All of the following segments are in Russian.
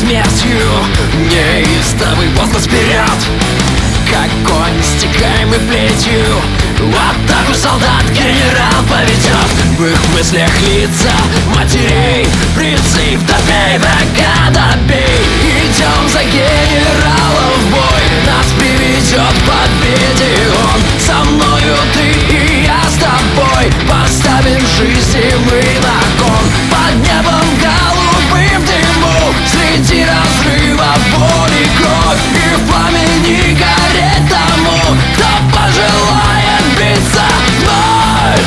смертью. Неистовый возглас вперед, как конь стекаемый плетью. В атаку солдат генерал поведет. В их мыслях лица матерей, призыв добей, врага добей. Идем за генералом в бой, нас приведет к победе он. Со мною ты и я с тобой, поставим жизни мы на кон. Под небом голубым дыму, среди разрывов боль и кровь, и в пламени гореть тому, кто пожелает биться вновь.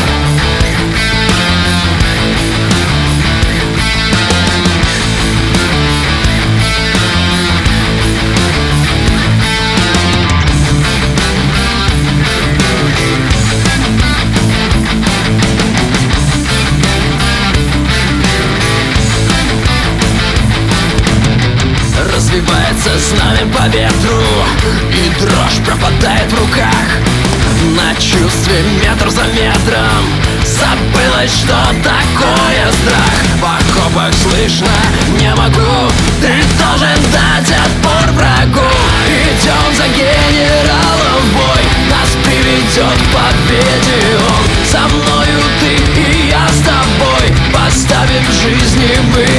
Развивается знамя по ветру, и дрожь пропадает в руках. На чувстве метр за метром забылось, что такое страх. В окопах слышно не могу, ты должен дать отпор врагу. Идем за генералом в бой, нас приведет к победе он. Со мною ты и я с тобой, поставим жизни мы